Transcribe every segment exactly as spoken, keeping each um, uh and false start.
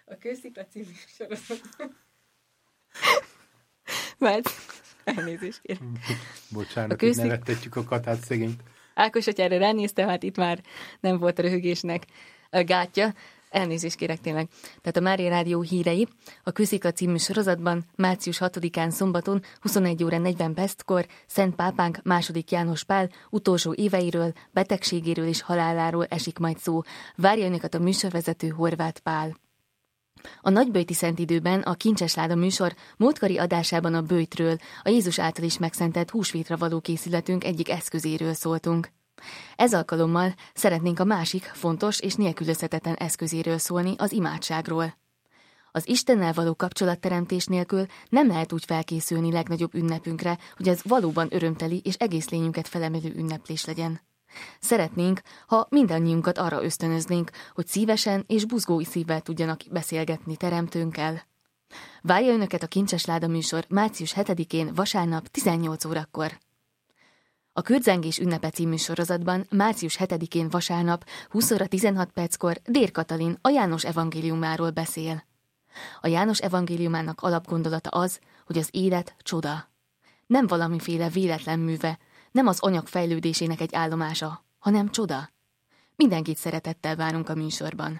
A Kőszikla című sorozatban. Mert elnézést kérek. Bocsánat, kőszik... nevettetjük a Katát szegényt. Ákos, hogy erre ránéztem, hát itt már nem volt a röhögésnek a gátja. Elnézést kérek tényleg. Tehát a Mária Rádió hírei a Kőszikla című sorozatban március hatodikán szombaton huszonegy óra negyven perckor Szent Pápánk második János Pál utolsó éveiről, betegségéről és haláláról esik majd szó. Várja önöket a műsorvezető Horváth Pál. A nagyböjti szentidőben a Kincsesláda műsor múltkori adásában a böjtről, a Jézus által is megszentelt húsvétra való készületünk egyik eszközéről szóltunk. Ez alkalommal szeretnénk a másik fontos és nélkülözhetetlen eszközéről szólni, az imádságról. Az Istennel való kapcsolatteremtés nélkül nem lehet úgy felkészülni legnagyobb ünnepünkre, hogy ez valóban örömteli és egész lényünket felemelő ünneplés legyen. Szeretnénk, ha mindannyiunkat arra ösztönöznénk, hogy szívesen és buzgó szívvel tudjanak beszélgetni teremtőnkkel. Várja önöket a Kincsesláda műsor március hetedikén vasárnap tizennyolc órakor. A Kürdzengés ünnepe című sorozatban március hetedikén vasárnap húsz óra tizenhat perckor Dér Katalin a János evangéliumáról beszél. A János evangéliumának alapgondolata az, hogy az élet csoda. Nem valamiféle véletlen műve, nem az anyag fejlődésének egy állomása, hanem csoda. Mindenkit szeretettel várunk a műsorban.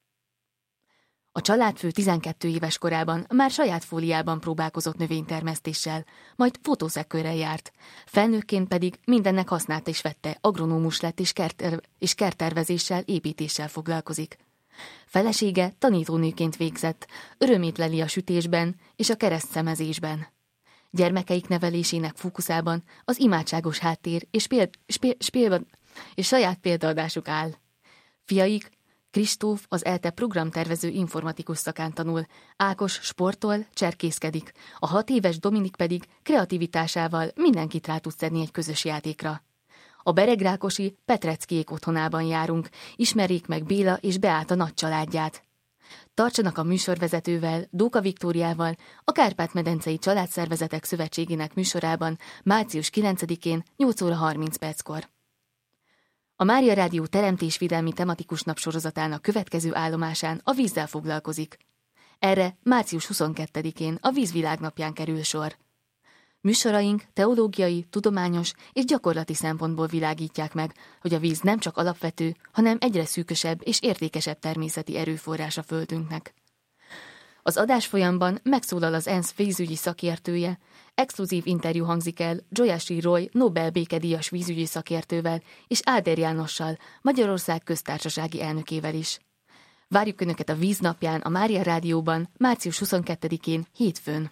A családfő tizenkét éves korában már saját fóliában próbálkozott növénytermesztéssel, majd fotószekkörrel járt. Felnőttként pedig mindennek hasznát is vette, agronómus lett és, kerter- és kerttervezéssel, építéssel foglalkozik. Felesége tanítónőként végzett, örömét leli a sütésben és a keresztszemezésben. Gyermekeik nevelésének fókuszában az imádságos háttér és, péld, spé, spé, és saját példaadásuk áll. Fiaik, Kristóf az ELTE programtervező informatikus szakán tanul, Ákos sportol, cserkészkedik, a hat éves Dominik pedig kreativitásával mindenkit rá tud szedni egy közös játékra. A beregrákosi Petreckiék otthonában járunk, ismerjék meg Béla és Beáta nagy családját. Tartsanak a műsorvezetővel, Dóka Viktóriával, a Kárpát-medencei Családszervezetek Szövetségének műsorában március kilencedikén nyolc óra harminc perckor. A Mária Rádió teremtésvédelmi tematikus napsorozatának következő állomásán a vízzel foglalkozik. Erre március huszonkettedikén a Vízvilágnapján kerül sor. Műsoraink teológiai, tudományos és gyakorlati szempontból világítják meg, hogy a víz nem csak alapvető, hanem egyre szűkösebb és értékesebb természeti erőforrás a Földünknek. Az adásfolyamban megszólal az ENSZ vízügyi szakértője, exkluzív interjú hangzik el Joyashi Roy Nobel békedíjas vízügyi szakértővel és Áder Jánossal, Magyarország köztársasági elnökével is. Várjuk Önöket a Víznapján a Mária Rádióban március huszonkettedikén hétfőn.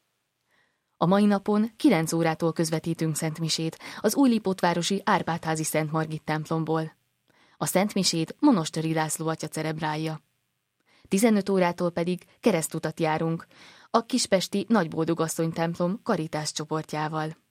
A mai napon kilenc órától közvetítünk szentmisét az újlipótvárosi Árpád-házi Szent Margit templomból. A szentmisét Monostori László atya cerebrálja. tizenöt órától pedig keresztutat járunk a kispesti Nagyboldogasszony templom karitás csoportjával.